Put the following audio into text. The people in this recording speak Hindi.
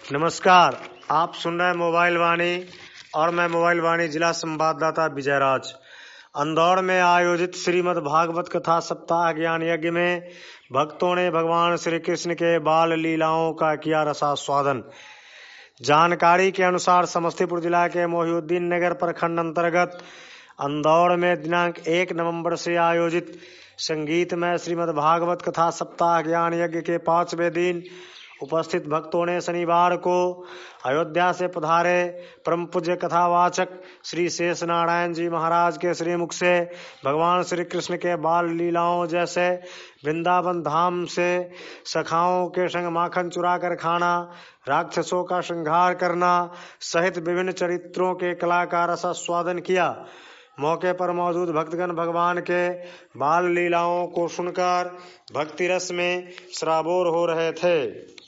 नमस्कार, आप सुन रहे हैं मोबाइल वाणी और मैं मोबाइल वाणी जिला संवाददाता विजयराज। इंदौर में आयोजित श्रीमद् भागवत कथा सप्ताह ज्ञान यज्ञ में भक्तों ने भगवान श्री कृष्ण के बाल लीलाओं का किया रसास्वादन। जानकारी के अनुसार समस्तीपुर जिला के मोहिउद्दीन नगर प्रखंड अंतर्गत इंदौर में दिनांक 1 नवंबर से आयोजित संगीतमय श्रीमद् भागवत कथा सप्ताह ज्ञान यज्ञ के 5वें दिन उपस्थित भक्तों ने शनिवार को अयोध्या से पधारे परम पूज्य कथावाचक श्री शेष नारायण जी महाराज के श्रीमुख से भगवान श्री कृष्ण के बाल लीलाओं जैसे वृंदावन धाम से सखाओं के संग माखन चुरा कर खाना, राक्षसों का श्रृंगार करना सहित विभिन्न चरित्रों के कला का रसास्वादन किया। मौके पर मौजूद भक्तगण भगवान के बाल लीलाओं को सुनकर भक्ति रस में सराबोर हो रहे थे।